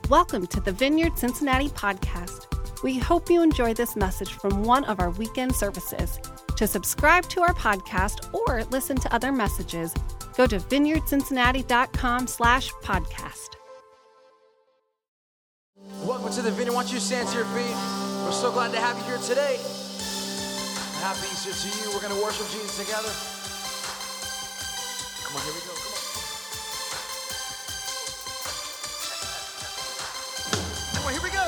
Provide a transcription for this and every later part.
Welcome to the Vineyard Cincinnati podcast. We hope you enjoy this message from one of our weekend services. To subscribe to our podcast or listen to other messages, go to vineyardcincinnati.com/podcast. Welcome to the Vineyard. Why don't you stand to your feet? We're so glad to have you here today. Happy Easter to you. We're going to worship Jesus together. Come on, here we go. Come on. Come on, here we go.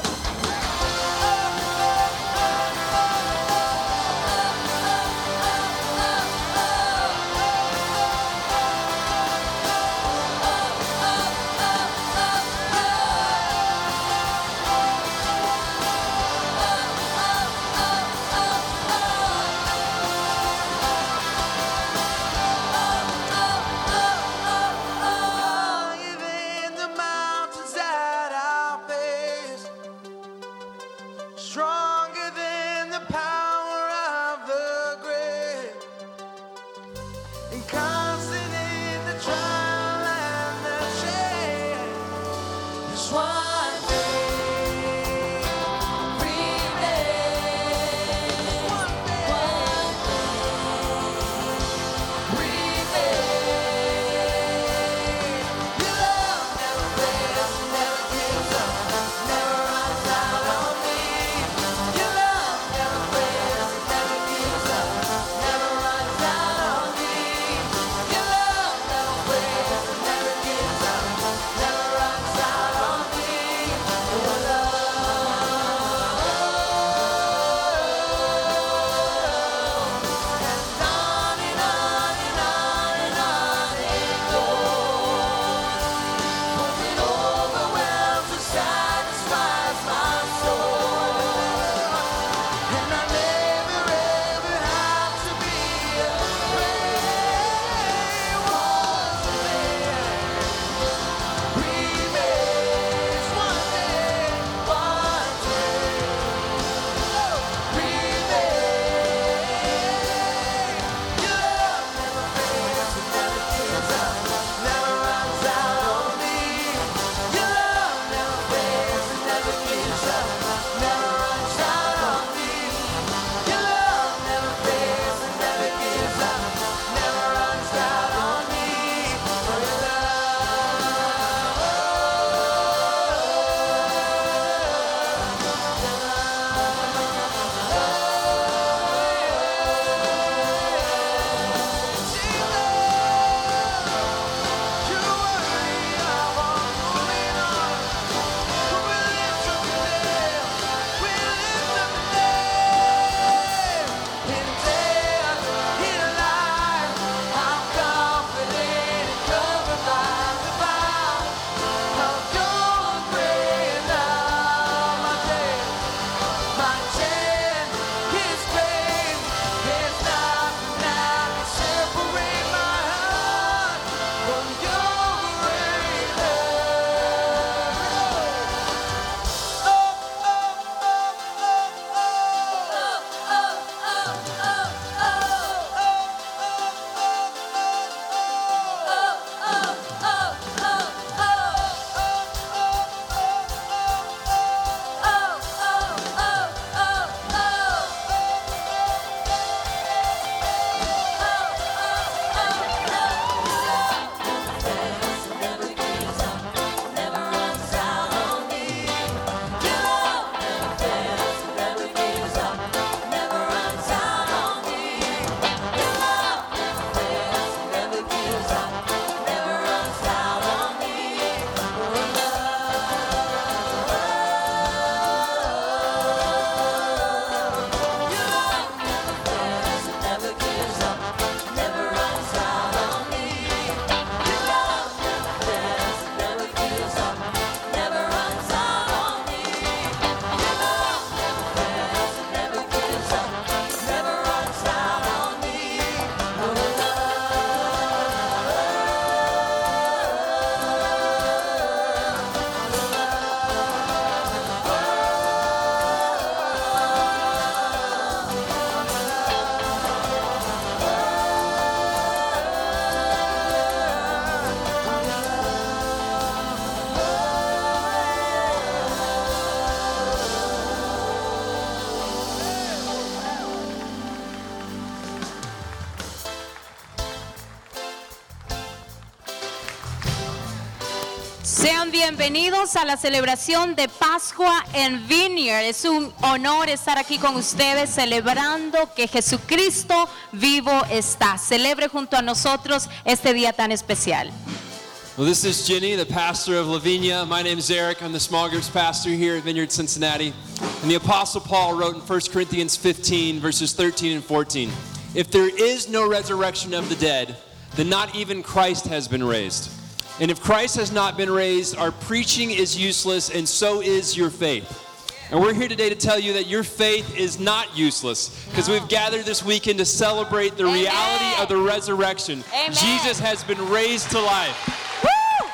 Sean bienvenidos a la celebración de Pascua en Vineyard. Es un honor estar aquí con ustedes celebrando que Jesucristo vivo está. Celebre junto a nosotros este día tan especial. Well, this is Jenny, the pastor of Lavinia. My name is Eric. I'm the small groups pastor here at Vineyard Cincinnati. And the Apostle Paul wrote in 1 Corinthians 15, verses 13 and 14, if there is no resurrection of the dead, then not even Christ has been raised. And if Christ has not been raised, our preaching is useless, and so is your faith. And we're here today to tell you that your faith is not useless, because we've gathered this weekend to celebrate the reality of the resurrection. Amen. Jesus has been raised to life. Woo!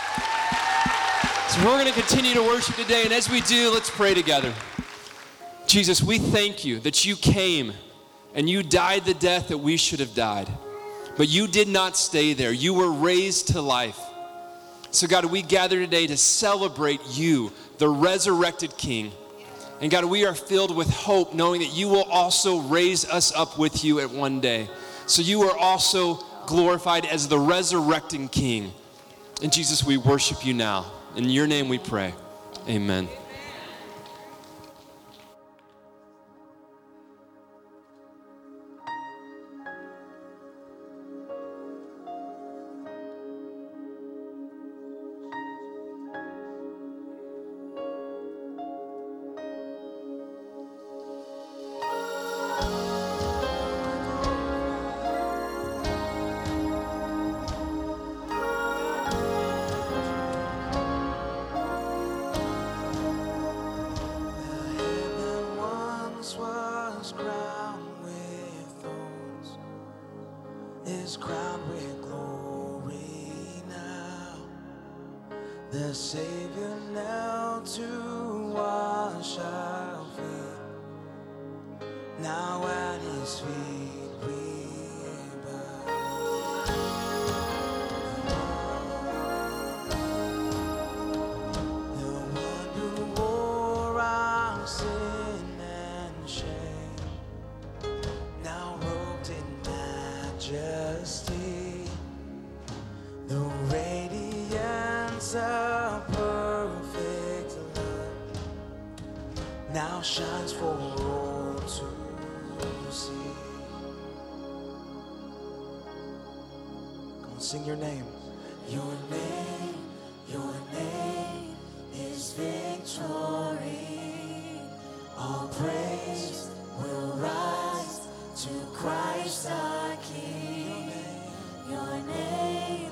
So we're going to continue to worship today, and as we do, let's pray together. Jesus, we thank you that you came and you died the death that we should have died. But you did not stay there. You were raised to life. So God, we gather today to celebrate you, the resurrected King. And God, we are filled with hope knowing that you will also raise us up with you at one day. So you are also glorified as the resurrecting King. And Jesus, we worship you now. In your name we pray. Amen. Is crowned with glory now. The Savior knelt to wash our feet. Now at his feet we bow. The one who wore our sin and shame, now robed in majesty, the radiance of perfect love now shines for all to see. Come on, sing your name. Your name is victory. All praise will rise to Christ our King. Your name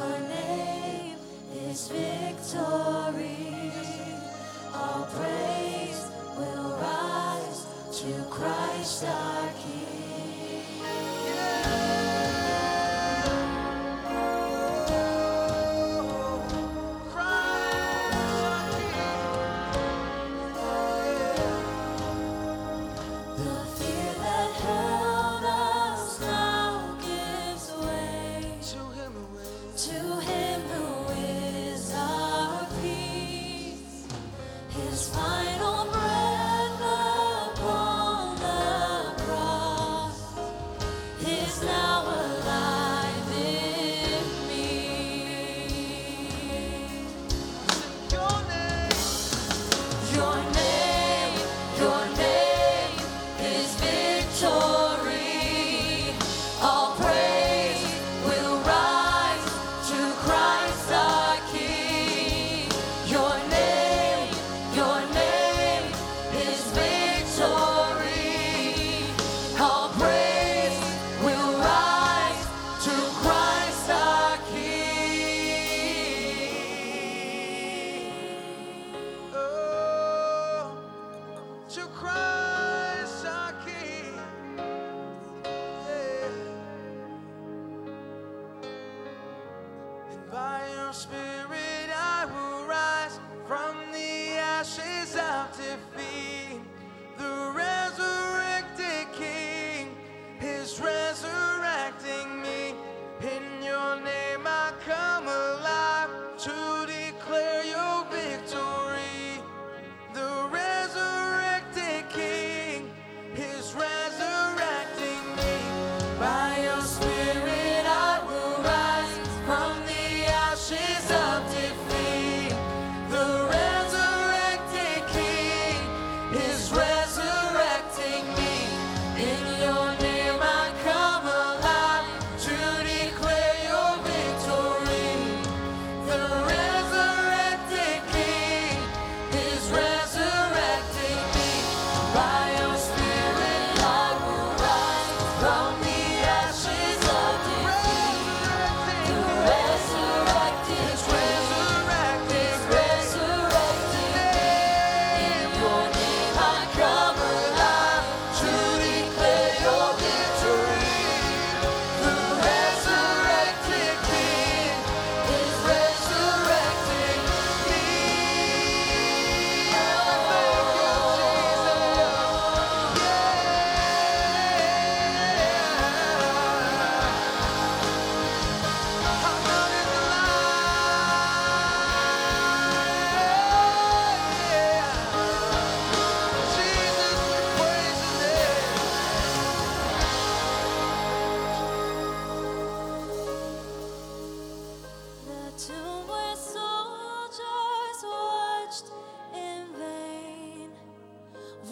is victory. All praise will rise to Christ our King. Final breath upon the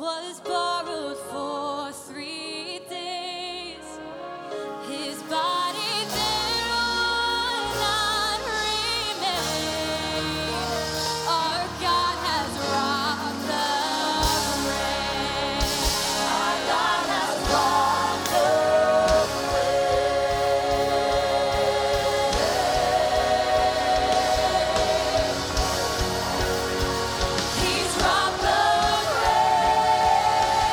was borrowed for 3 days. His body there would not remain. Our God has robbed the grave. Our God has robbed the grave. He's robbed the grave.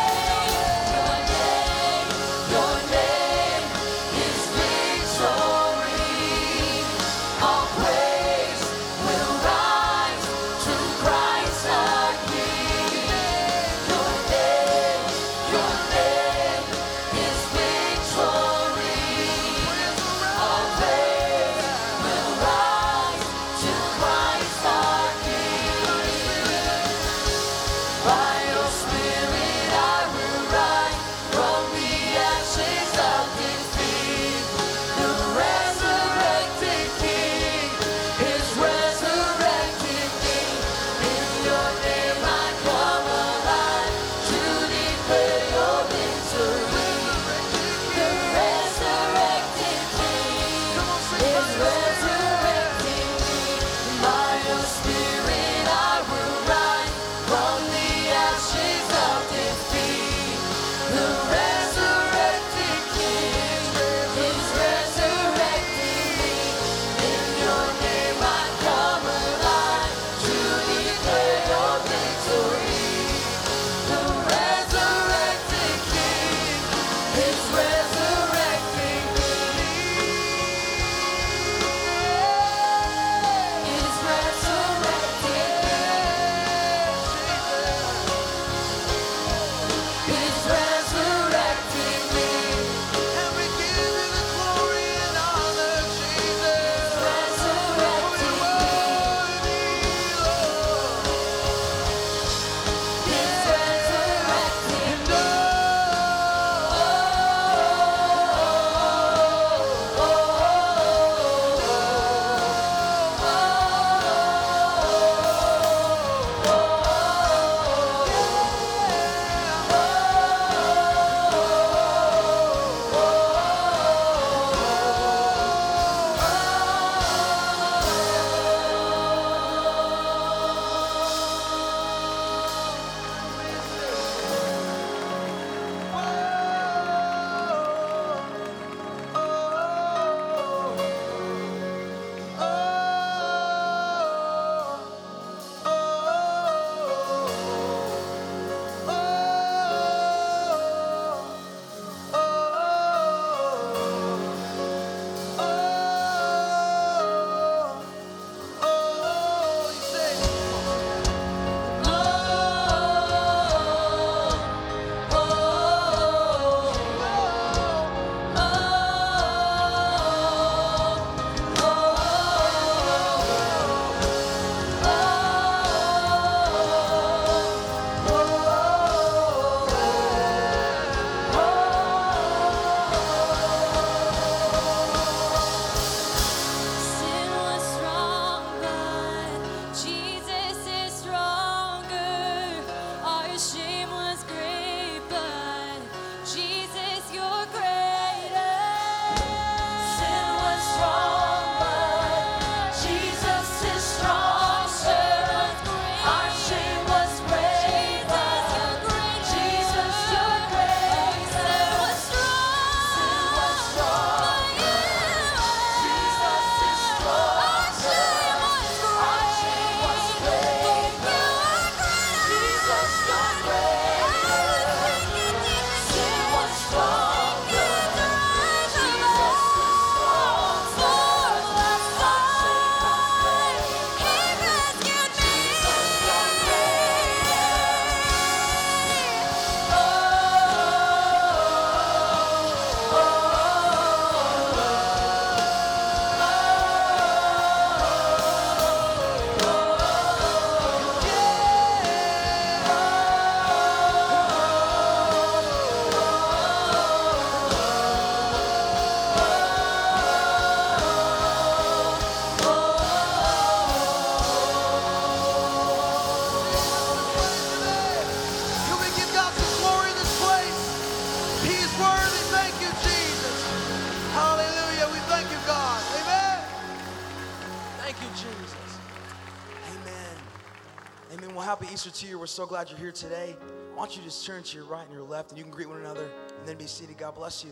Amen. Well, happy Easter to you. We're so glad you're here today. Why don't you just turn to your right and your left, and you can greet one another, and then be seated. God bless you.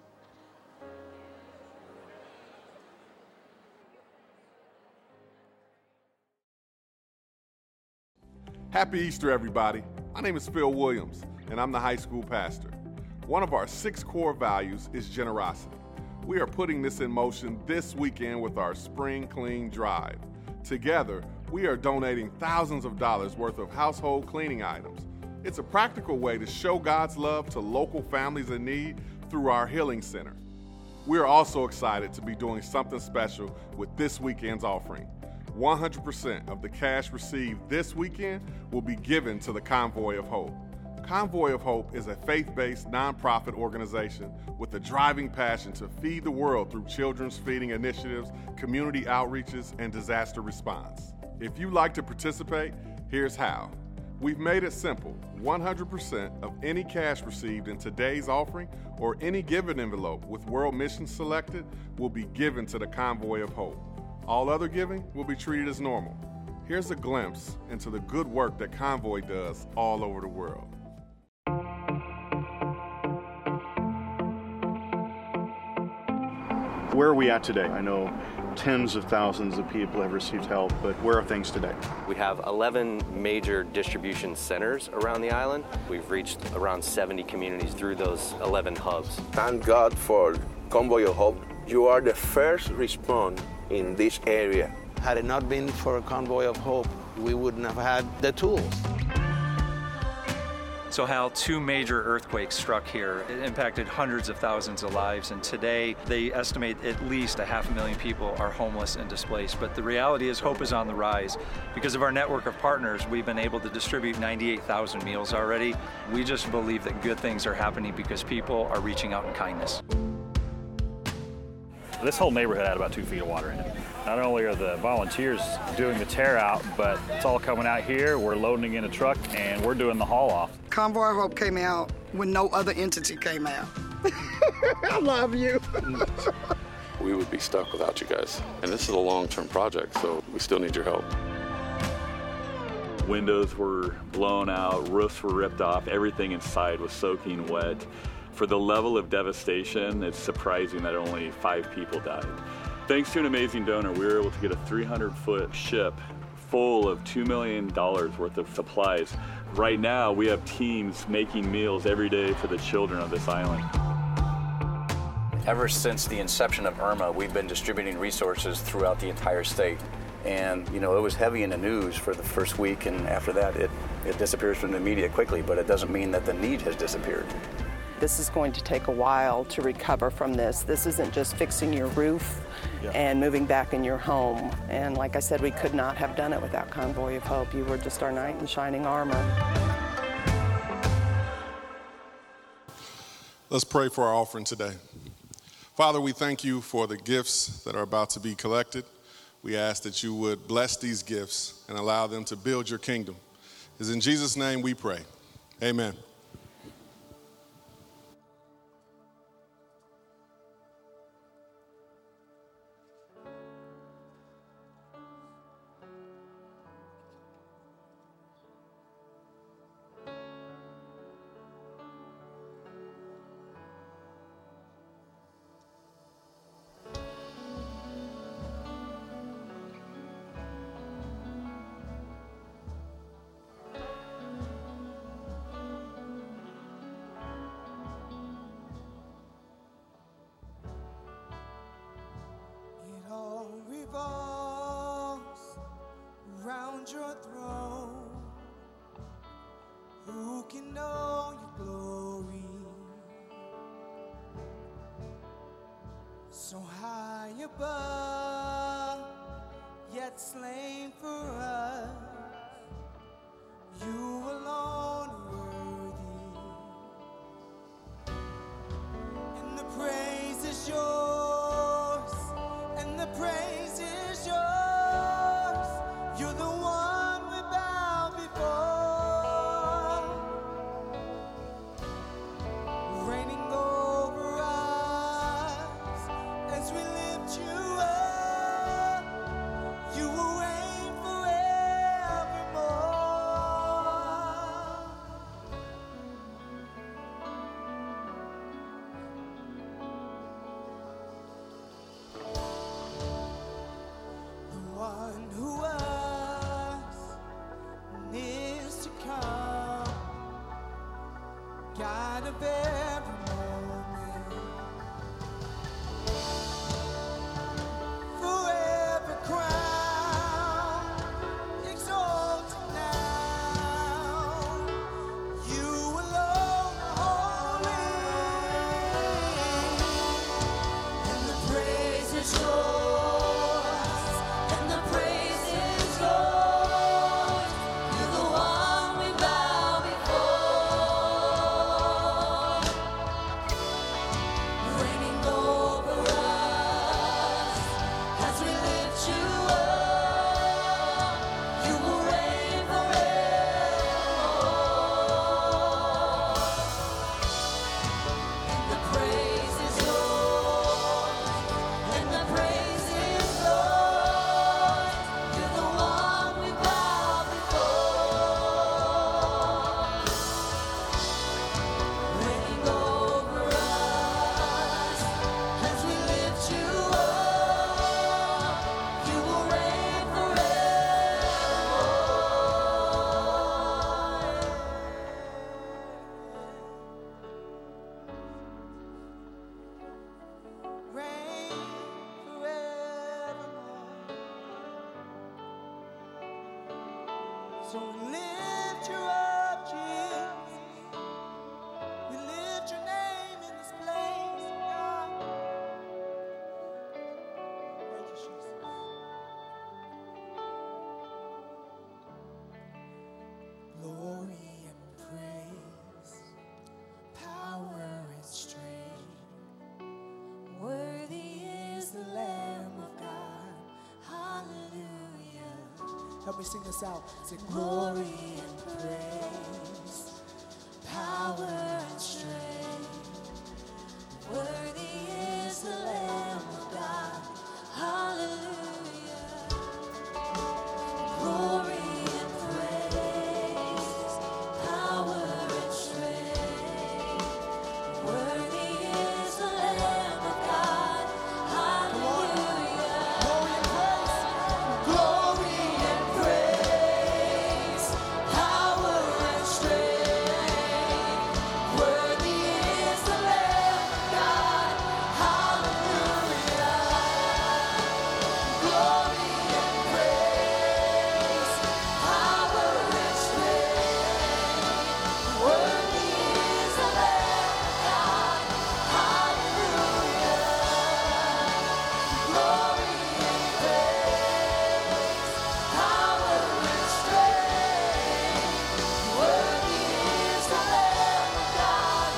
Happy Easter, everybody. My name is Phil Williams, and I'm the high school pastor. One of our 6 core values is generosity. We are putting this in motion this weekend with our Spring Clean Drive. Together, we are donating thousands of dollars worth of household cleaning items. It's a practical way to show God's love to local families in need through our Healing Center. We are also excited to be doing something special with this weekend's offering. 100% of the cash received this weekend will be given to the Convoy of Hope. Convoy of Hope is a faith-based nonprofit organization with a driving passion to feed the world through children's feeding initiatives, community outreaches, and disaster response. If you'd like to participate, here's how. We've made it simple. 100% of any cash received in today's offering or any given envelope with World Mission selected will be given to the Convoy of Hope. All other giving will be treated as normal. Here's a glimpse into the good work that Convoy does all over the world. Where are we at today? I know tens of thousands of people have received help, but where are things today? We have 11 major distribution centers around the island. We've reached around 70 communities through those 11 hubs. Thank God for Convoy of Hope. You are the first response in this area. Had it not been for Convoy of Hope, we wouldn't have had the tools. So Hal, 2 major earthquakes struck here. It impacted hundreds of thousands of lives, and today they estimate at least 500,000 people are homeless and displaced. But the reality is hope is on the rise. Because of our network of partners, we've been able to distribute 98,000 meals already. We just believe that good things are happening because people are reaching out in kindness. This whole neighborhood had about 2 feet of water in it. Not only are the volunteers doing the tear out, but it's all coming out here. We're loading it in a truck and we're doing the haul off. Convoy of Hope came out when no other entity came out. I love you. We would be stuck without you guys. And this is a long-term project, so we still need your help. Windows were blown out, roofs were ripped off, everything inside was soaking wet. For the level of devastation, it's surprising that only 5 people died. Thanks to an amazing donor, we were able to get a 300-foot ship full of $2 million worth of supplies. Right now, we have teams making meals every day for the children of this island. Ever since the inception of Irma, we've been distributing resources throughout the entire state. And, you know, it was heavy in the news for the first week, and after that, it disappears from the media quickly, but it doesn't mean that the need has disappeared. This is going to take a while to recover from this. This isn't just fixing your roof and moving back in your home. And like I said, we could not have done it without Convoy of Hope. You were just our knight in shining armor. Let's pray for our offering today. Father, we thank you for the gifts that are about to be collected. We ask that you would bless these gifts and allow them to build your kingdom. It's in Jesus' name we pray. Amen. come, God of every moment, forever crown, exalted now, you alone are holy, and the praise is yours, and the praise is yours. You're the one we bow before, reigning over us as we lift you up. You will reign forevermore, and the praise is yours, and the praise is yours. You're the one we bow before, reigning over us as we lift you up. You will reign forevermore. Reign forevermore. So we lift you up, Jesus. We lift your name in this place, God. Thank you, Jesus. Glory and praise, power and strength. Worthy is the Lamb of God. Hallelujah. Help me sing this out. Say glory and praise, power and strength. Worthy is the Lamb of God. Hallelujah. Glory and praise, power and strength. Worthy is the Lamb of God. Hallelujah. Glory and praise, power and strength. Worthy is the Lamb of God. Hallelujah. Glory and praise, power and strength. Worthy is the Lamb of God. Hallelujah. Glory and praise, power and strength. Worthy is the Lamb of God.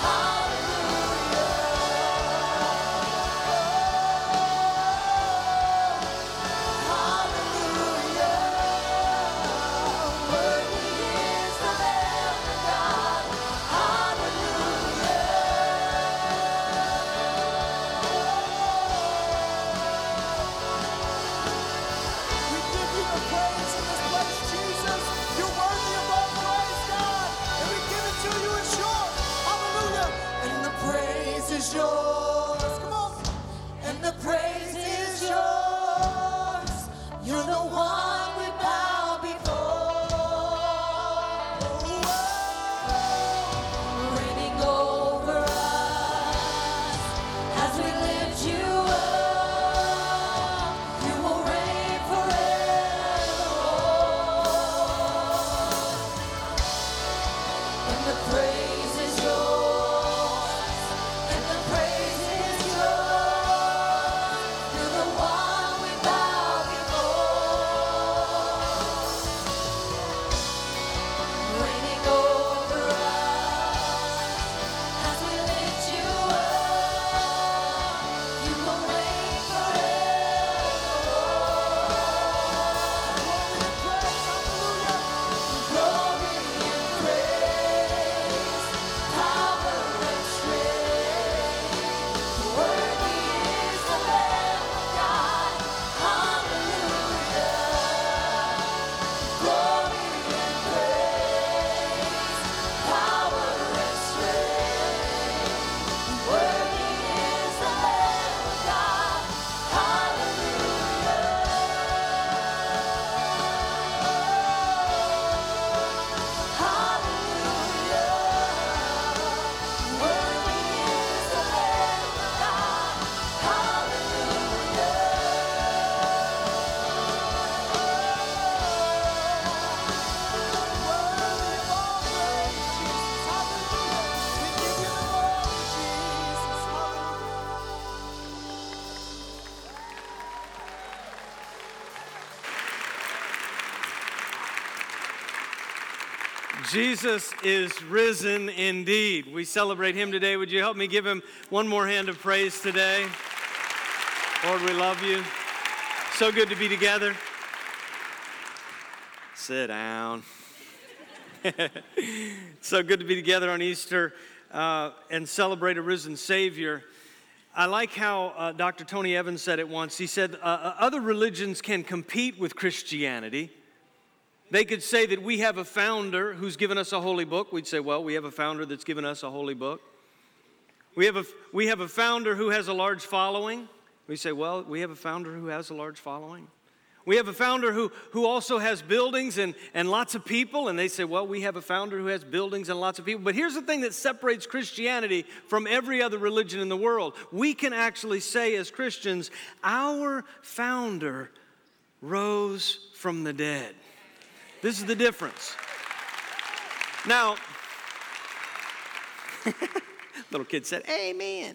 We give you the praise in this place, Jesus. You're worthy of all praise, God. And we give it to you, it's yours. Hallelujah. And the praise is yours. Come on. And the praise is yours. You're the one we bow before. Reigning over us as we lift you up. You will reign forevermore. And the praise is yours. And the praise is yours. You're the one we bow before. Reigning over us as we lift you up. You will reign forevermore. Glory and praise, Jesus is risen indeed. We celebrate him today. Would you help me give him one more hand of praise today? Lord, we love you. So good to be together. Sit down. So good to be together on Easter and celebrate a risen Savior. I like how Dr. Tony Evans said it once. He said, other religions can compete with Christianity. They could say that we have a founder who's given us a holy book. We'd say, well, we have a founder that's given us a holy book. We have a founder who has a large following. We say, well, we have a founder who has a large following. We have a founder who also has buildings and lots of people. And they say, well, we have a founder who has buildings and lots of people. But here's the thing that separates Christianity from every other religion in the world. We can actually say as Christians, our founder rose from the dead. This is the difference. Now, little kid said, amen.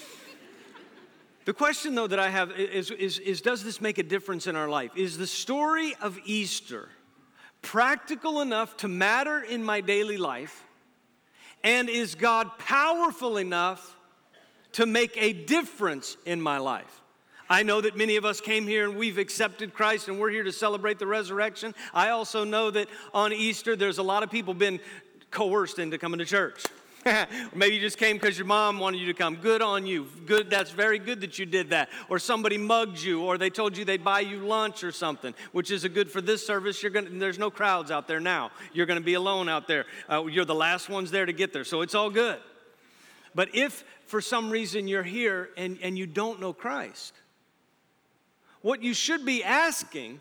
The question, though, that I have is does this make a difference in our life? Is the story of Easter practical enough to matter in my daily life? And is God powerful enough to make a difference in my life? I know that many of us came here and we've accepted Christ and we're here to celebrate the resurrection. I also know that on Easter there's a lot of people been coerced into coming to church. Maybe you just came because your mom wanted you to come. Good on you. Good. That's very good that you did that. Or somebody mugged you, or they told you they'd buy you lunch or something, which is a good for this service. There's no crowds out there now. You're going to be alone out there. You're the last ones there to get there, so it's all good. But if for some reason you're here and you don't know Christ, what you should be asking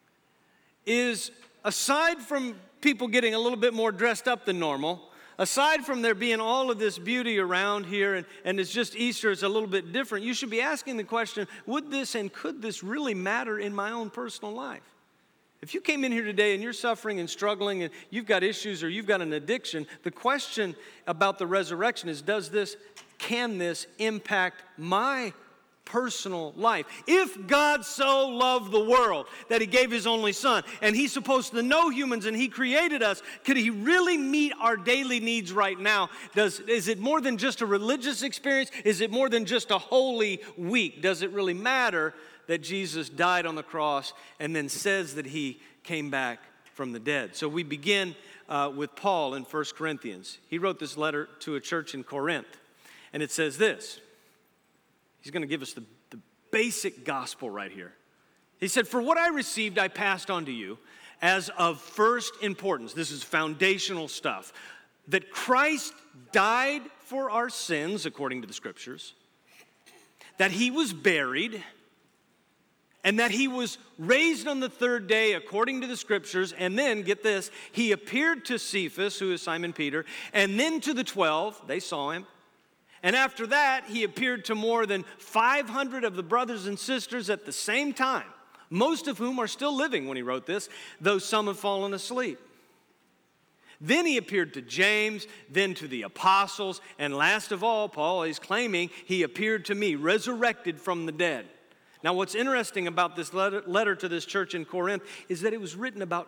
is, aside from people getting a little bit more dressed up than normal, aside from there being all of this beauty around here and it's just Easter, it's a little bit different, you should be asking the question, would this and could this really matter in my own personal life? If you came in here today and you're suffering and struggling and you've got issues or you've got an addiction, the question about the resurrection is, can this impact my personal life? If God so loved the world that he gave his only son, and he's supposed to know humans and he created us, could he really meet our daily needs right now? Is it more than just a religious experience? Is it more than just a holy week? Does it really matter that Jesus died on the cross and then says that he came back from the dead? So we begin with Paul in 1 Corinthians. He wrote this letter to a church in Corinth, and it says this. He's going to give us the basic gospel right here. He said, for what I received, I passed on to you as of first importance. This is foundational stuff. That Christ died for our sins, according to the scriptures. That he was buried. And that he was raised on the third day, according to the scriptures. And then, get this, he appeared to Cephas, who is Simon Peter, and then to the 12. They saw him. And after that, he appeared to more than 500 of the brothers and sisters at the same time, most of whom are still living when he wrote this, though some have fallen asleep. Then he appeared to James, then to the apostles, and last of all, Paul is claiming he appeared to me, resurrected from the dead. Now, what's interesting about this letter to this church in Corinth is that it was written about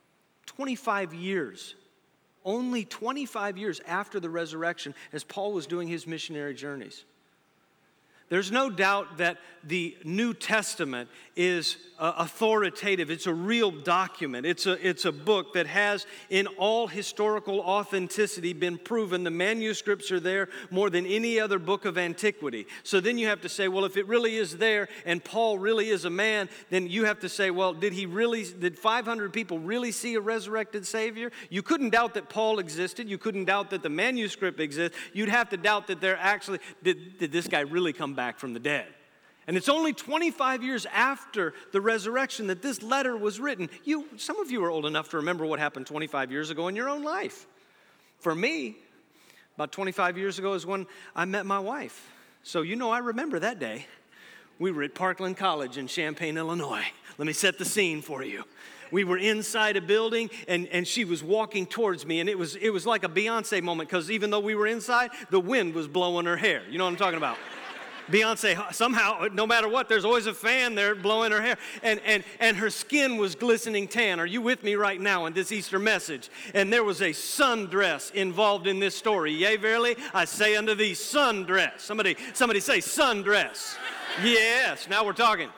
25 years only 25 years after the resurrection, as Paul was doing his missionary journeys. There's no doubt that the New Testament is authoritative. It's a real document. It's a book that has, in all historical authenticity, been proven. The manuscripts are there more than any other book of antiquity. So then you have to say, well, if it really is there and Paul really is a man, then you have to say, well, did 500 people really see a resurrected Savior? You couldn't doubt that Paul existed. You couldn't doubt that the manuscript exists. You'd have to doubt that did this guy really come back from the dead? And it's only 25 years after the resurrection that this letter was written. Some of you are old enough to remember what happened 25 years ago in your own life. For me, about 25 years ago is when I met my wife. So I remember that day. We were at Parkland College in Champaign, Illinois. Let me set the scene for you. We were inside a building, and she was walking towards me, and it was like a Beyonce moment, because even though we were inside, the wind was blowing her hair. You know what I'm talking about? Beyonce, somehow, no matter what, there's always a fan there blowing her hair. And her skin was glistening tan. Are you with me right now in this Easter message? And there was a sundress involved in this story. Yea, verily, I say unto thee, sundress. Somebody say sundress. Yes, now we're talking.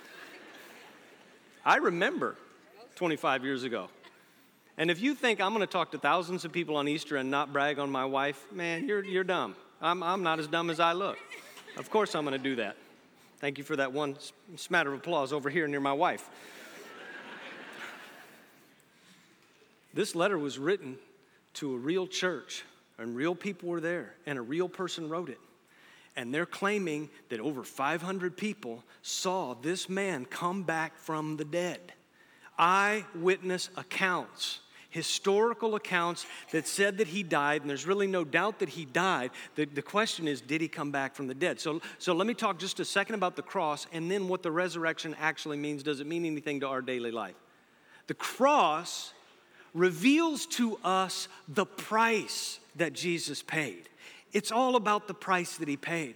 I remember 25 years ago. And if you think I'm going to talk to thousands of people on Easter and not brag on my wife, man, you're dumb. I'm not as dumb as I look. Of course I'm going to do that. Thank you for that one smatter of applause over here near my wife. This letter was written to a real church, and real people were there, and a real person wrote it. And they're claiming that over 500 people saw this man come back from the dead. Eyewitness accounts. Historical accounts that said that he died, and there's really no doubt that he died. The question is, did he come back from the dead? So let me talk just a second about the cross and then what the resurrection actually means. Does it mean anything to our daily life? The cross reveals to us the price that Jesus paid. It's all about the price that he paid.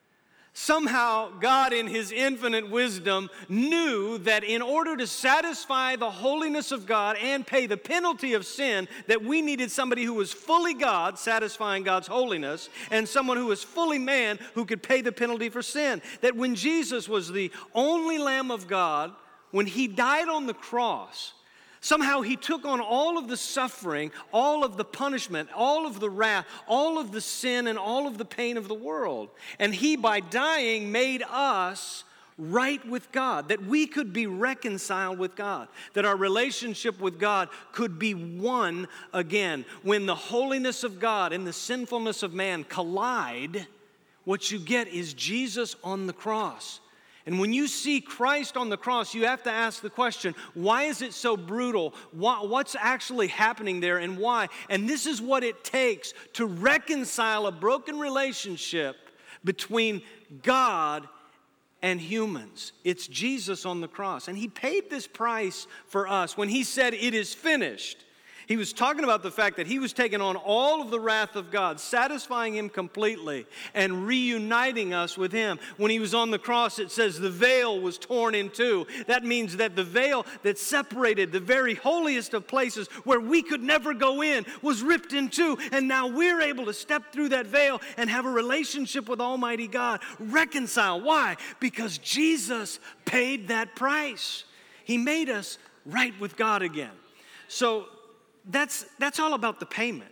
Somehow, God in his infinite wisdom knew that in order to satisfy the holiness of God and pay the penalty of sin, that we needed somebody who was fully God, satisfying God's holiness, and someone who was fully man who could pay the penalty for sin. That when Jesus was the only Lamb of God, when he died on the cross, somehow he took on all of the suffering, all of the punishment, all of the wrath, all of the sin, and all of the pain of the world. And he, by dying, made us right with God, that we could be reconciled with God, that our relationship with God could be one again. When the holiness of God and the sinfulness of man collide, what you get is Jesus on the cross. And when you see Christ on the cross, you have to ask the question, why is it so brutal? What's actually happening there and why? And this is what it takes to reconcile a broken relationship between God and humans. It's Jesus on the cross. And he paid this price for us. When he said, "It is finished," he was talking about the fact that he was taking on all of the wrath of God, satisfying him completely and reuniting us with him. When he was on the cross, it says the veil was torn in two. That means that the veil that separated the very holiest of places where we could never go in was ripped in two. And now we're able to step through that veil and have a relationship with Almighty God. Reconcile. Why? Because Jesus paid that price. He made us right with God again. So that's all about the payment.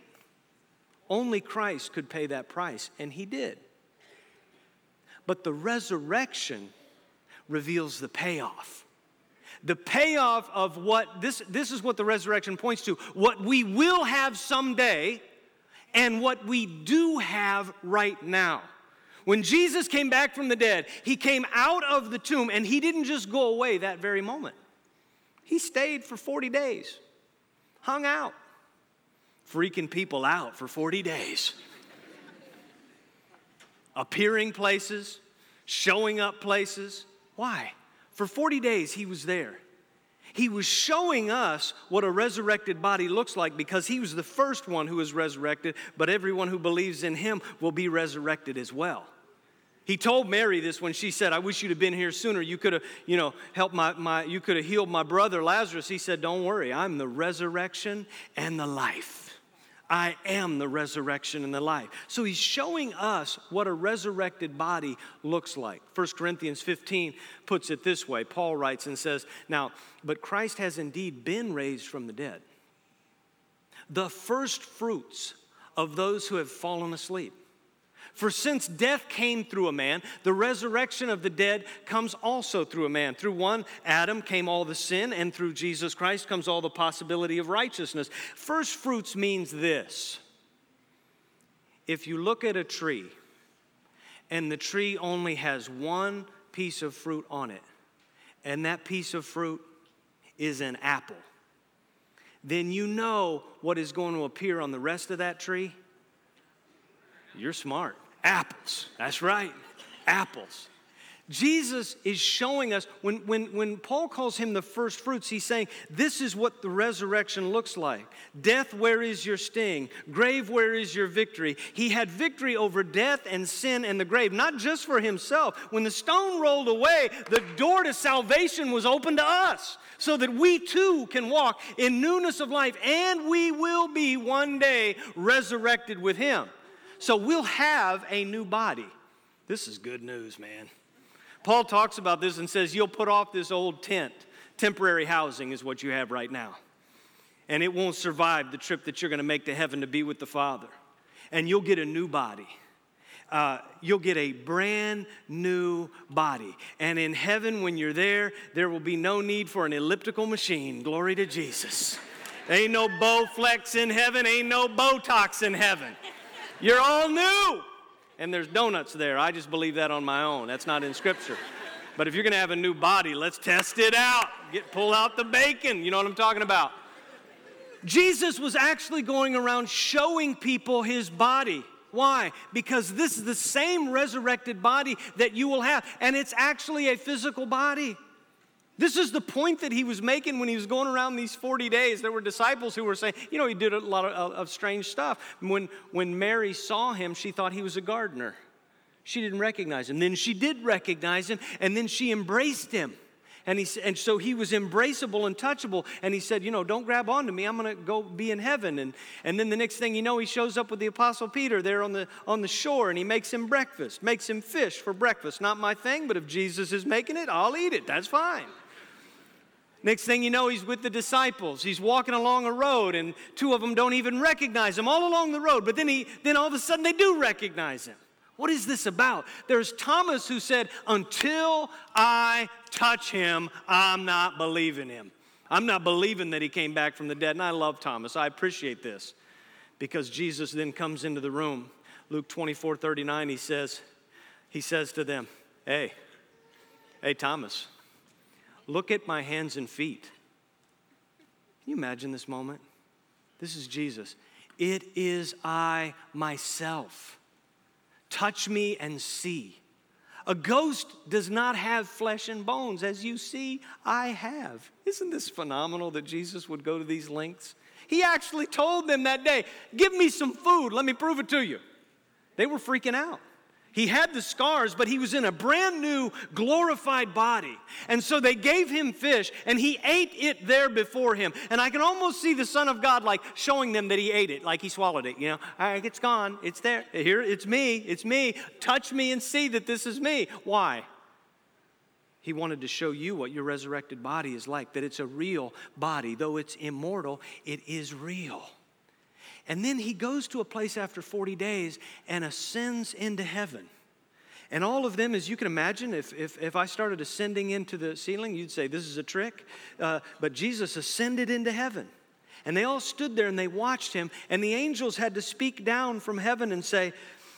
Only Christ could pay that price, and he did. But the resurrection reveals the payoff. The payoff of what, this is what the resurrection points to, what we will have someday and what we do have right now. When Jesus came back from the dead, he came out of the tomb, and he didn't just go away that very moment. He stayed for 40 days. Hung out, freaking people out for 40 days. Appearing places, showing up places. Why? For 40 days he was there. He was showing us what a resurrected body looks like because he was the first one who was resurrected, but everyone who believes in him will be resurrected as well. He told Mary this when she said, "I wish you'd have been here sooner. You could have, helped you could have healed my brother Lazarus." He said, "Don't worry, I'm the resurrection and the life. I am the resurrection and the life." So he's showing us what a resurrected body looks like. 1 Corinthians 15 puts it this way. Paul writes and says, "Now, but Christ has indeed been raised from the dead, the first fruits of those who have fallen asleep. For since death came through a man, the resurrection of the dead comes also through a man. Through one, Adam, came all the sin, and through Jesus Christ comes all the possibility of righteousness." First fruits means this. If you look at a tree, and the tree only has one piece of fruit on it, and that piece of fruit is an apple, then you know what is going to appear on the rest of that tree. You're smart. Apples. That's right. Apples. Jesus is showing us, when Paul calls him the first fruits, he's saying, this is what the resurrection looks like. Death, where is your sting? Grave, where is your victory? He had victory over death and sin and the grave, not just for himself. When the stone rolled away, the door to salvation was open to us, so that we too can walk in newness of life, and we will be one day resurrected with him. So we'll have a new body. This is good news, man. Paul talks about this and says, you'll put off this old tent. Temporary housing is what you have right now. And it won't survive the trip that you're going to make to heaven to be with the Father. And you'll get a new body. You'll get a brand new body. And in heaven, when you're there will be no need for an elliptical machine. Glory to Jesus. Ain't no Bowflex in heaven. Ain't no Botox in heaven. You're all new. And there's donuts there. I just believe that on my own. That's not in Scripture. But if you're going to have a new body, let's test it out. Pull out the bacon. You know what I'm talking about. Jesus was actually going around showing people his body. Why? Because this is the same resurrected body that you will have. And it's actually a physical body. This is the point that he was making when he was going around these 40 days. There were disciples who were saying, he did a lot of strange stuff. When Mary saw him, she thought he was a gardener. She didn't recognize him. Then she did recognize him, and then she embraced him. And so he was embraceable and touchable. And he said, don't grab onto me. I'm going to go be in heaven. And then the next thing you know, he shows up with the Apostle Peter there on the shore, and he makes him breakfast, makes him fish for breakfast. Not my thing, but if Jesus is making it, I'll eat it. That's fine. Next thing you know, he's with the disciples. He's walking along a road, and two of them don't even recognize him all along the road. But then all of a sudden, they do recognize him. What is this about? There's Thomas who said, until I touch him, I'm not believing him. I'm not believing that he came back from the dead. And I love Thomas. I appreciate this, because Jesus then comes into the room. Luke 24:39, he says to them, hey, Thomas, look at my hands and feet. Can you imagine this moment? This is Jesus. It is I myself. Touch me and see. A ghost does not have flesh and bones, as you see, I have. Isn't this phenomenal that Jesus would go to these lengths? He actually told them that day, give me some food, let me prove it to you. They were freaking out. He had the scars, but he was in a brand new glorified body. And so they gave him fish, and he ate it there before him. And I can almost see the Son of God like showing them that he ate it, like he swallowed it. All right, it's gone, it's there. Here, it's me. Touch me and see that this is me. Why? He wanted to show you what your resurrected body is like, that it's a real body. Though it's immortal, it is real. And then he goes to a place after 40 days and ascends into heaven. And all of them, as you can imagine, if I started ascending into the ceiling, you'd say this is a trick. But Jesus ascended into heaven. And they all stood there and they watched him. And the angels had to speak down from heaven and say,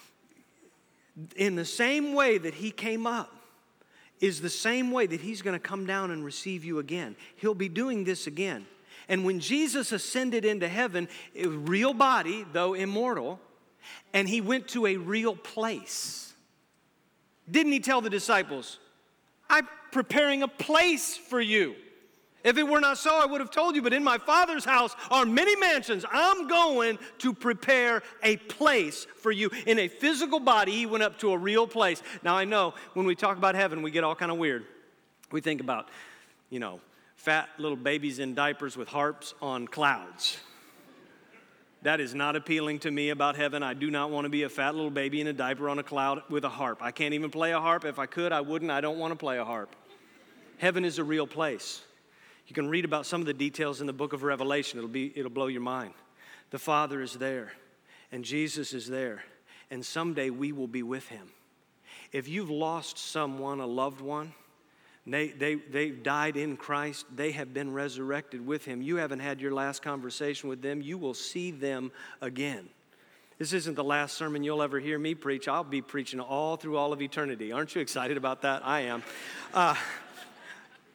in the same way that he came up is the same way that he's going to come down and receive you again. He'll be doing this again. And when Jesus ascended into heaven, a real body, though immortal, and he went to a real place. Didn't he tell the disciples, I'm preparing a place for you. If it were not so, I would have told you, but in my Father's house are many mansions. I'm going to prepare a place for you. In a physical body, he went up to a real place. Now, I know when we talk about heaven, we get all kind of weird. We think about, fat little babies in diapers with harps on clouds. That is not appealing to me about heaven. I do not want to be a fat little baby in a diaper on a cloud with a harp. I can't even play a harp. If I could, I wouldn't. I don't want to play a harp. Heaven is a real place. You can read about some of the details in the book of Revelation. It'll blow your mind. The Father is there, and Jesus is there, and someday we will be with him. If you've lost someone, a loved one, They died in Christ. They have been resurrected with him. You haven't had your last conversation with them. You will see them again. This isn't the last sermon you'll ever hear me preach. I'll be preaching all through all of eternity. Aren't you excited about that? I am.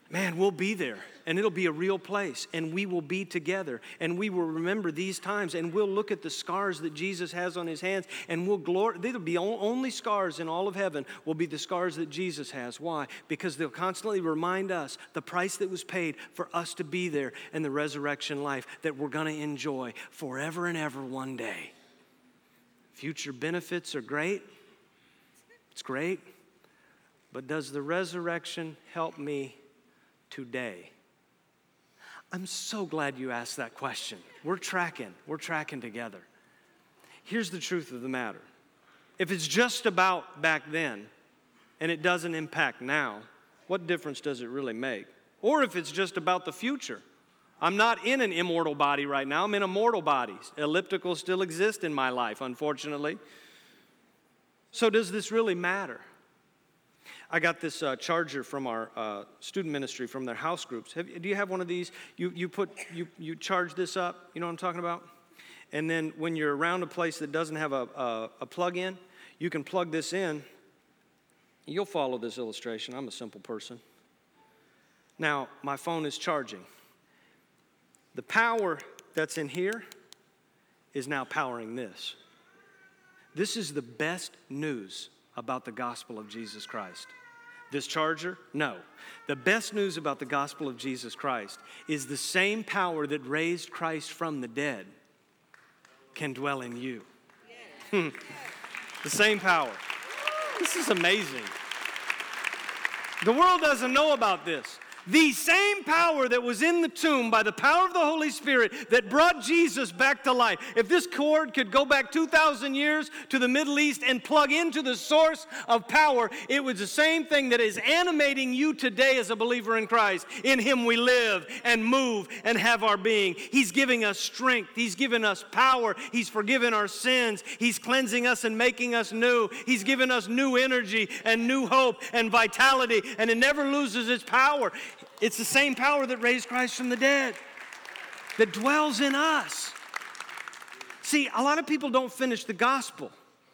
man, we'll be there, and it'll be a real place, and we will be together, and we will remember these times, and we'll look at the scars that Jesus has on his hands, and we'll glory. They'll be only scars in all of heaven will be the scars that Jesus has. Why? Because they'll constantly remind us the price that was paid for us to be there and the resurrection life that we're going to enjoy forever and ever one day. Future benefits are great. It's great. But does the resurrection help me today? I'm so glad you asked that question. We're tracking together. Here's the truth of the matter. If it's just about back then and it doesn't impact now, what difference does it really make? Or if it's just about the future. I'm not in an immortal body right now. I'm in a mortal body. Ellipticals still exist in my life, unfortunately. So does this really matter? I got this charger from our student ministry, from their house groups. Do you have one of these? You charge this up, you know what I'm talking about? And then when you're around a place that doesn't have a plug-in, you can plug this in. You'll follow this illustration. I'm a simple person. Now, my phone is charging. The power that's in here is now powering this. This is the best news about the gospel of Jesus Christ. This charger? No. The best news about the gospel of Jesus Christ is the same power that raised Christ from the dead can dwell in you. The same power. This is amazing. The world doesn't know about this. The same power that was in the tomb by the power of the Holy Spirit that brought Jesus back to life. If this cord could go back 2,000 years to the Middle East and plug into the source of power, it was the same thing that is animating you today as a believer in Christ. In Him we live and move and have our being. He's giving us strength. He's given us power. He's forgiven our sins. He's cleansing us and making us new. He's given us new energy and new hope and vitality, and it never loses its power. It's the same power that raised Christ from the dead that dwells in us. See, a lot of people don't finish the gospel.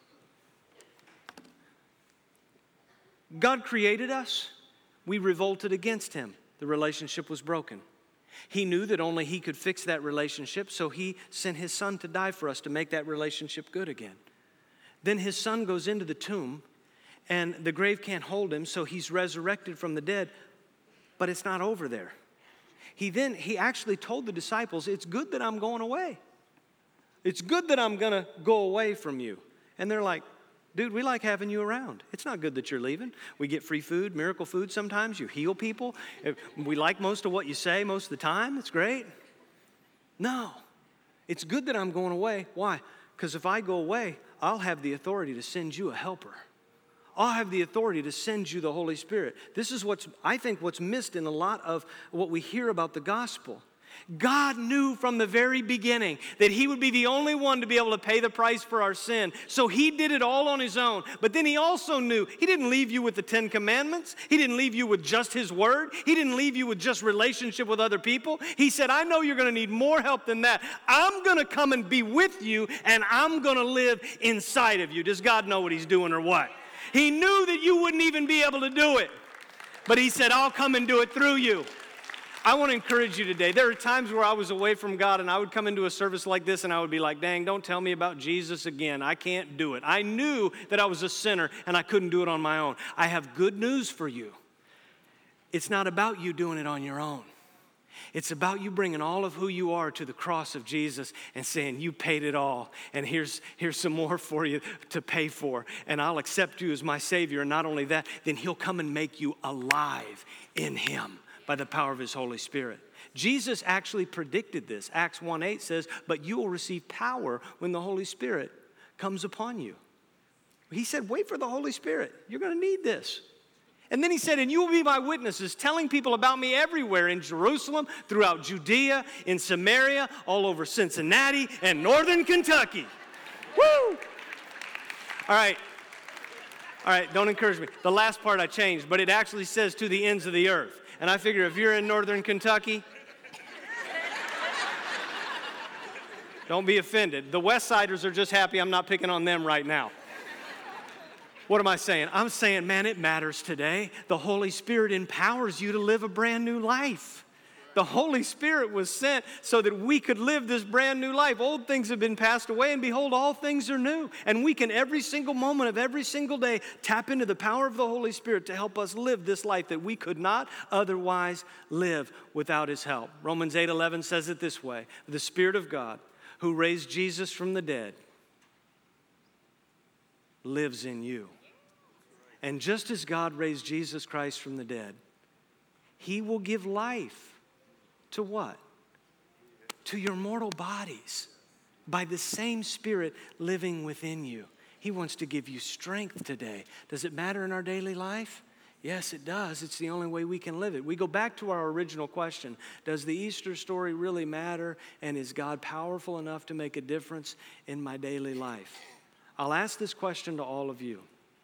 God created us. We revolted against Him. The relationship was broken. He knew that only He could fix that relationship, so He sent His Son to die for us to make that relationship good again. Then His Son goes into the tomb, and the grave can't hold Him, so He's resurrected from the dead. But it's not over there. He actually told the disciples, it's good that I'm going away. It's good that I'm going to go away from you. And they're like, dude, we like having you around. It's not good that you're leaving. We get free food, miracle food sometimes. You heal people. We like most of what you say most of the time. It's great. No, it's good that I'm going away. Why? Because if I go away, I'll have the authority to send you a helper. I'll have the authority to send you the Holy Spirit. This is what's missed in a lot of what we hear about the gospel. God knew from the very beginning that He would be the only one to be able to pay the price for our sin. So He did it all on His own. But then He also knew He didn't leave you with the 10 Commandments. He didn't leave you with just His Word. He didn't leave you with just relationship with other people. He said, I know you're going to need more help than that. I'm going to come and be with you, and I'm going to live inside of you. Does God know what He's doing or what? He knew that you wouldn't even be able to do it. But He said, I'll come and do it through you. I want to encourage you today. There are times where I was away from God and I would come into a service like this and I would be like, dang, don't tell me about Jesus again. I can't do it. I knew that I was a sinner and I couldn't do it on my own. I have good news for you. It's not about you doing it on your own. It's about you bringing all of who you are to the cross of Jesus and saying, you paid it all, and here's some more for you to pay for, and I'll accept you as my Savior. And not only that, then He'll come and make you alive in Him by the power of His Holy Spirit. Jesus actually predicted this. Acts 1:8 says, but you will receive power when the Holy Spirit comes upon you. He said, wait for the Holy Spirit. You're going to need this. And then He said, and you will be my witnesses, telling people about me everywhere in Jerusalem, throughout Judea, in Samaria, all over Cincinnati, and northern Kentucky. Woo! All right, don't encourage me. The last part I changed, but it actually says to the ends of the earth. And I figure if you're in northern Kentucky, don't be offended. The West Siders are just happy I'm not picking on them right now. What am I saying? I'm saying, man, it matters today. The Holy Spirit empowers you to live a brand new life. The Holy Spirit was sent so that we could live this brand new life. Old things have been passed away, and behold, all things are new. And we can, every single moment of every single day, tap into the power of the Holy Spirit to help us live this life that we could not otherwise live without His help. Romans 8:11 says it this way: the Spirit of God, who raised Jesus from the dead, lives in you. And just as God raised Jesus Christ from the dead, He will give life to what? To your mortal bodies by the same Spirit living within you. He wants to give you strength today. Does it matter in our daily life? Yes, it does. It's the only way we can live it. We go back to our original question. Does the Easter story really matter? And is God powerful enough to make a difference in my daily life? I'll ask this question to all of you.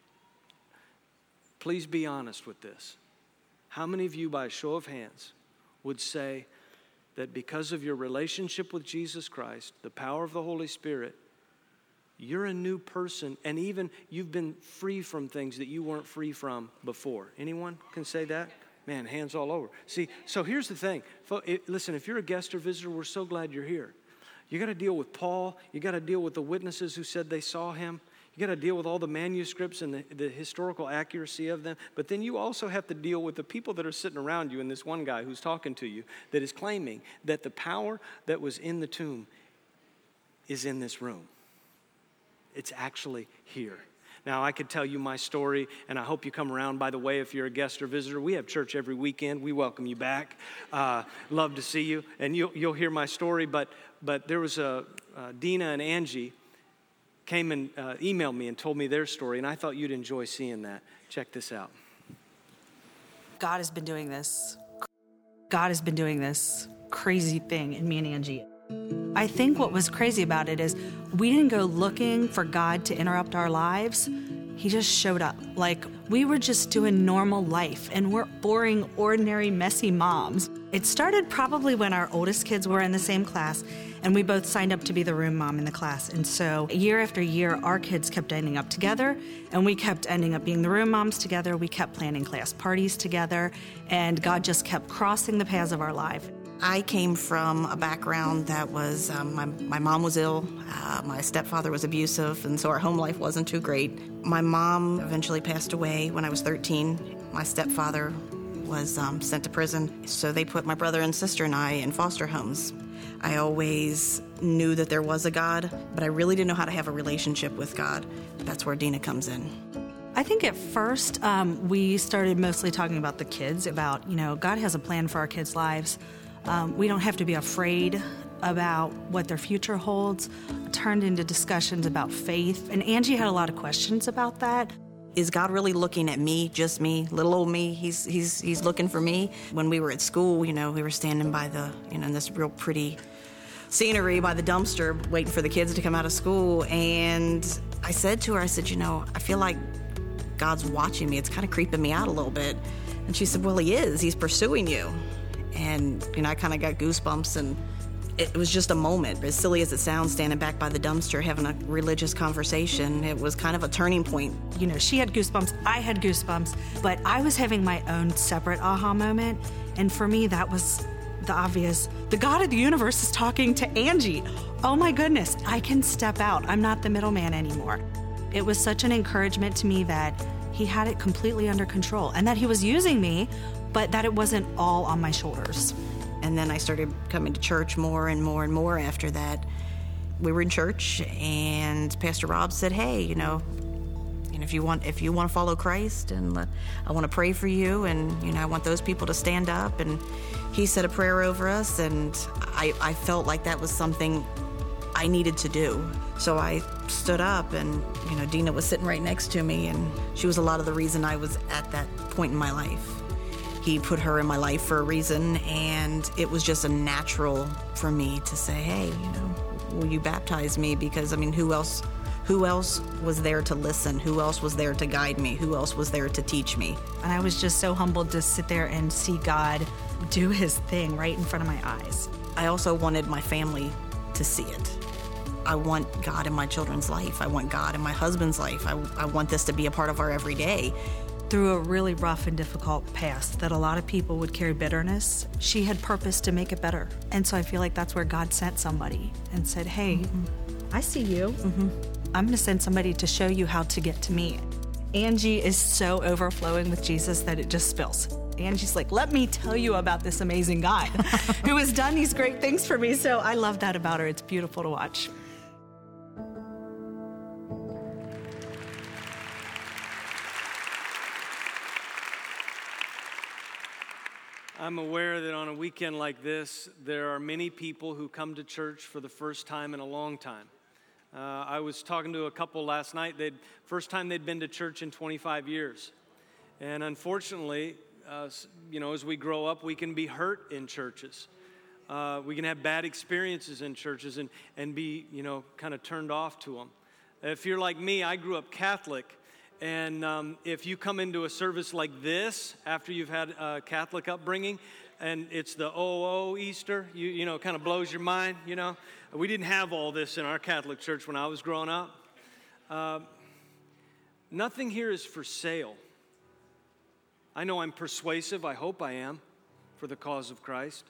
Please be honest with this. How many of you, by a show of hands, would say that because of your relationship with Jesus Christ, the power of the Holy Spirit, you're a new person, and even you've been free from things that you weren't free from before? Anyone can say that? Man, hands all over. See, so here's the thing. Listen, if you're a guest or visitor, we're so glad you're here. You got to deal with Paul. You got to deal with the witnesses who said they saw him. You got to deal with all the manuscripts and the historical accuracy of them. But then you also have to deal with the people that are sitting around you and this one guy who's talking to you that is claiming that the power that was in the tomb is in this room. It's actually here. Now, I could tell you my story, and I hope you come around. By the way, if you're a guest or visitor, we have church every weekend. We welcome you back. Love to see you, and you'll hear my story. But there was Dina and Angie came and emailed me and told me their story, and I thought you'd enjoy seeing that. Check this out. God has been doing this. God has been doing this crazy thing in me and Angie. I think what was crazy about it is we didn't go looking for God to interrupt our lives. He just showed up. Like, we were just doing normal life, and we're boring, ordinary, messy moms. It started probably when our oldest kids were in the same class, and we both signed up to be the room mom in the class. And so year after year, our kids kept ending up together, and we kept ending up being the room moms together. We kept planning class parties together, and God just kept crossing the paths of our life. I came from a background that was, my mom was ill, my stepfather was abusive, and so our home life wasn't too great. My mom eventually passed away when I was 13. My stepfather was sent to prison, so they put my brother and sister and I in foster homes. I always knew that there was a God, but I really didn't know how to have a relationship with God. That's where Dina comes in. I think at first we started mostly talking about the kids, about, God has a plan for our kids' lives. We don't have to be afraid about what their future holds. It turned into discussions about faith, and Angie had a lot of questions about that. Is God really looking at me, just me, little old me? He's looking for me. When we were at school, we were standing by the, in this real pretty scenery by the dumpster, waiting for the kids to come out of school, and I said to her, I said, I feel like God's watching me. It's kind of creeping me out a little bit. And she said, well, He is. He's pursuing you. And, I kind of got goosebumps, and it was just a moment. As silly as it sounds, standing back by the dumpster, having a religious conversation, it was kind of a turning point. She had goosebumps, I had goosebumps, but I was having my own separate aha moment. And for me, that was the obvious. The God of the universe is talking to Angie. Oh my goodness, I can step out. I'm not the middleman anymore. It was such an encouragement to me that He had it completely under control, and that He was using me, but that it wasn't all on my shoulders. And then I started coming to church more and more and more after that. We were in church, and Pastor Rob said, hey, if you want to follow Christ, and I want to pray for you, and, I want those people to stand up. And he said a prayer over us, and I felt like that was something I needed to do. So I stood up, and, Dina was sitting right next to me, and she was a lot of the reason I was at that point in my life. He put her in my life for a reason, and it was just a natural for me to say, hey, will you baptize me? Because, who else was there to listen? Who else was there to guide me? Who else was there to teach me? And I was just so humbled to sit there and see God do His thing right in front of my eyes. I also wanted my family to see it. I want God in my children's life. I want God in my husband's life. I want this to be a part of our everyday. Through a really rough and difficult past that a lot of people would carry bitterness, she had purpose to make it better. And so I feel like that's where God sent somebody and said, hey, I see you. I'm going to send somebody to show you how to get to me. Angie is so overflowing with Jesus that it just spills. Angie's like, let me tell you about this amazing God who has done these great things for me. So I love that about her. It's beautiful to watch. I'm aware that on a weekend like this, there are many people who come to church for the first time in a long time. I was talking to a couple last night. First time they'd been to church in 25 years. And unfortunately, as we grow up, we can be hurt in churches. We can have bad experiences in churches and be, kind of turned off to them. If you're like me, I grew up Catholic. And if you come into a service like this after you've had a Catholic upbringing, and it's the Easter, you kind of blows your mind, We didn't have all this in our Catholic church when I was growing up. Nothing here is for sale. I know I'm persuasive, I hope I am, for the cause of Christ.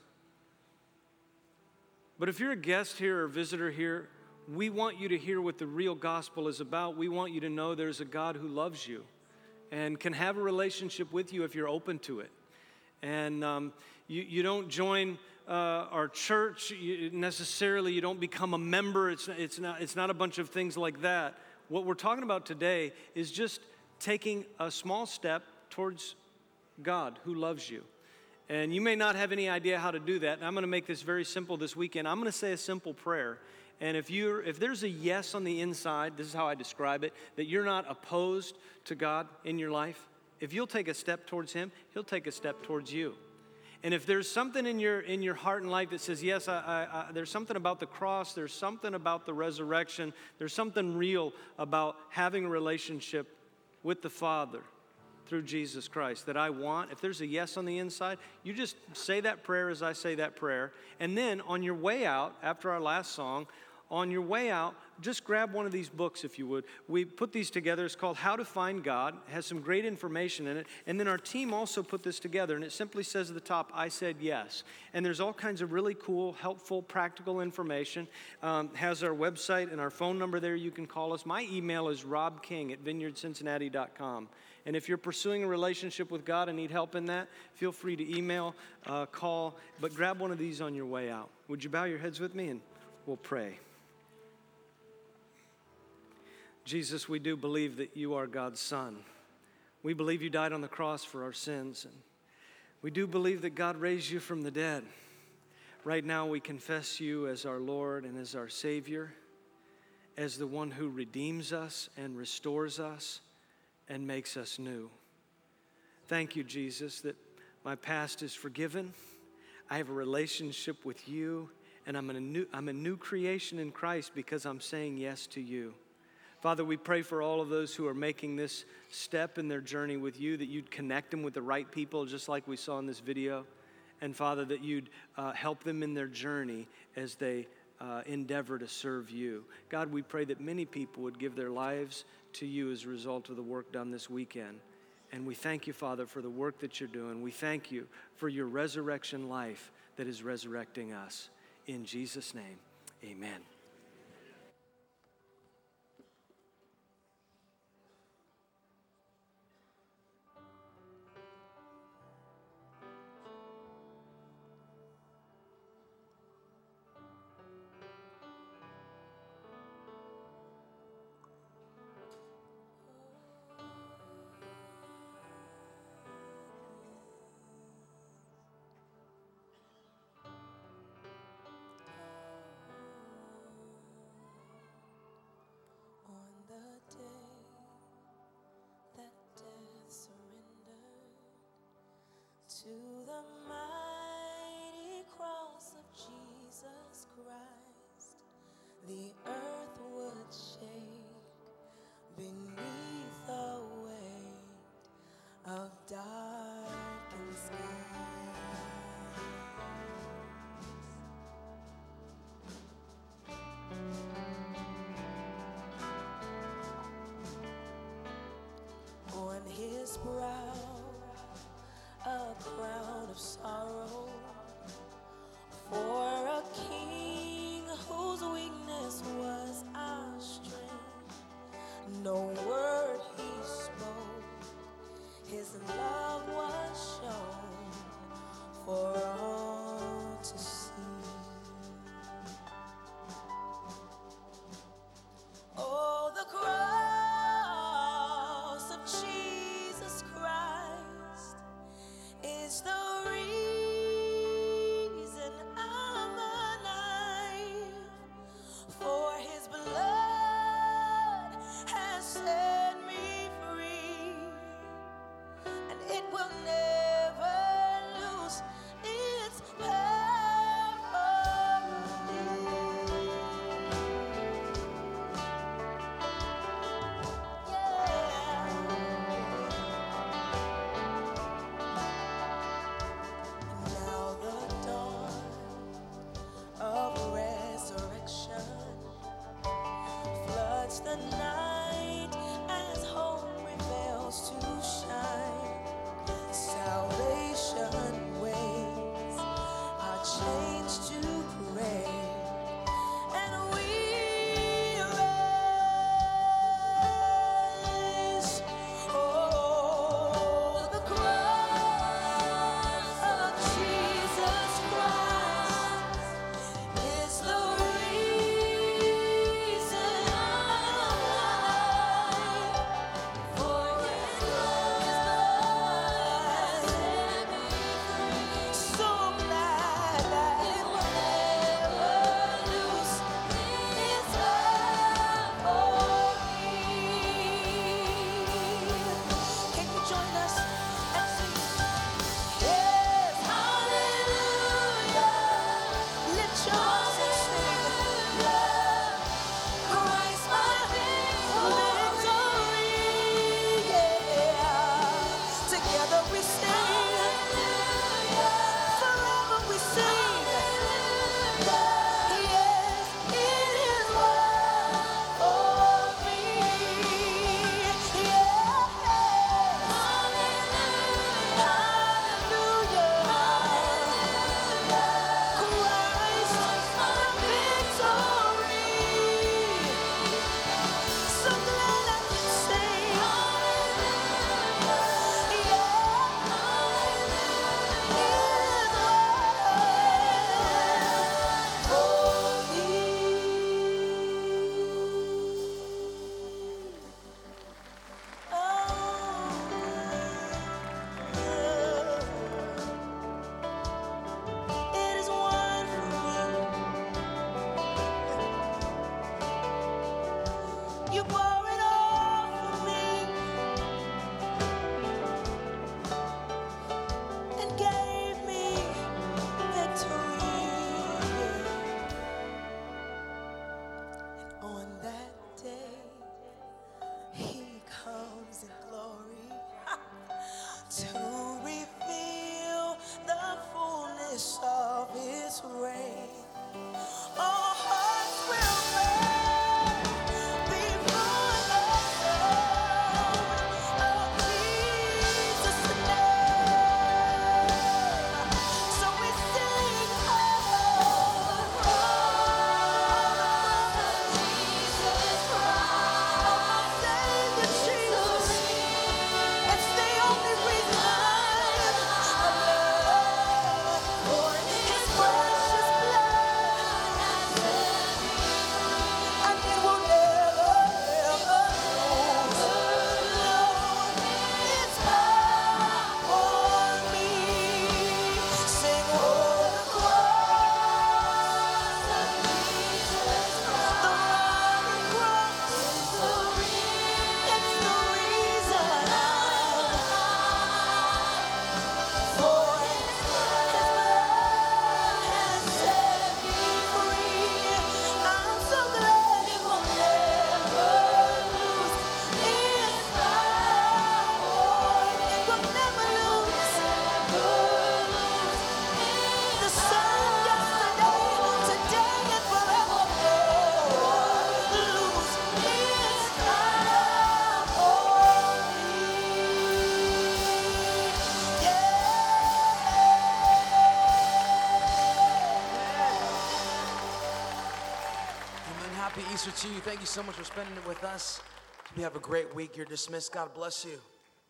But if you're a guest here or a visitor here, we want you to hear what the real gospel is about. We want you to know there's a God who loves you and can have a relationship with you if you're open to it. And you don't join our church necessarily. You don't become a member. It's not a bunch of things like that. What we're talking about today is just taking a small step towards God who loves you. And you may not have any idea how to do that. And I'm going to make this very simple this weekend. I'm going to say a simple prayer. And if there's a yes on the inside, this is how I describe it, that you're not opposed to God in your life, if you'll take a step towards Him, He'll take a step towards you. And if there's something in your heart and life that says, yes, there's something about the cross, there's something about the resurrection, there's something real about having a relationship with the Father through Jesus Christ that I want, if there's a yes on the inside, you just say that prayer as I say that prayer. And then on your way out, after our last song, on your way out, just grab one of these books if you would. We put these together. It's called How to Find God. It has some great information in it. And then our team also put this together, and it simply says at the top, I said yes. And there's all kinds of really cool, helpful, practical information. Has our website and our phone number there. You can call us. My email is robking@vineyardcincinnati.com. And if you're pursuing a relationship with God and need help in that, feel free to email, call, but grab one of these on your way out. Would you bow your heads with me and we'll pray. Jesus, we do believe that you are God's Son. We believe you died on the cross for our sins. And we do believe that God raised you from the dead. Right now we confess you as our Lord and as our Savior, as the one who redeems us and restores us and makes us new. Thank you, Jesus, that my past is forgiven. I have a relationship with you, and I'm a new creation in Christ because I'm saying yes to you. Father, we pray for all of those who are making this step in their journey with you, that you'd connect them with the right people, just like we saw in this video. And Father, that you'd help them in their journey as they endeavor to serve you. God, we pray that many people would give their lives to you as a result of the work done this weekend. And we thank you, Father, for the work that you're doing. We thank you for your resurrection life that is resurrecting us. In Jesus' name, amen. To the mighty cross of Jesus Christ, the earth would shake beneath the weight of darkened skies. You bore it all for me and gave me victory. And on that day, He comes in glory to reveal the fullness of His reign. All hearts will burn before the throne of Jesus' name. So we sing, oh, Jesus Christ, oh, my Savior Jesus. It's the only reason I love, for His precious blood has set me free, and it will never, ever lose its power on me. Sing, oh, the cross of Jesus Christ, the rugged cross is the reason I'm alive. For His blood has set me free. I'm so glad it will never lose its power. It will never lose. The same yesterday, today, and forevermore. Lose its power on Amen. Happy Easter to you. Thank you so much for spending it with us. We have a great week. You're dismissed. God bless you.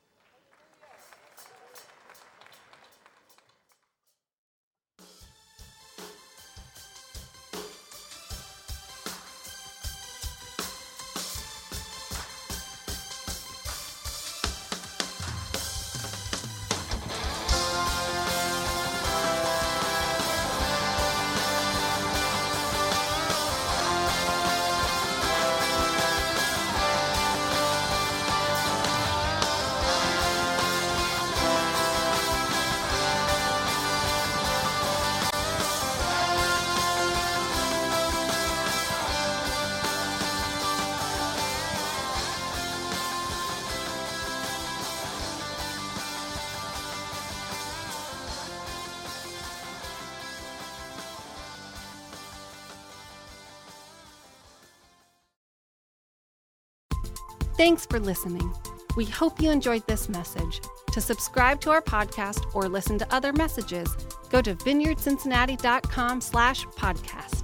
Thanks for listening. We hope you enjoyed this message. To subscribe to our podcast or listen to other messages, go to vineyardcincinnati.com/podcast.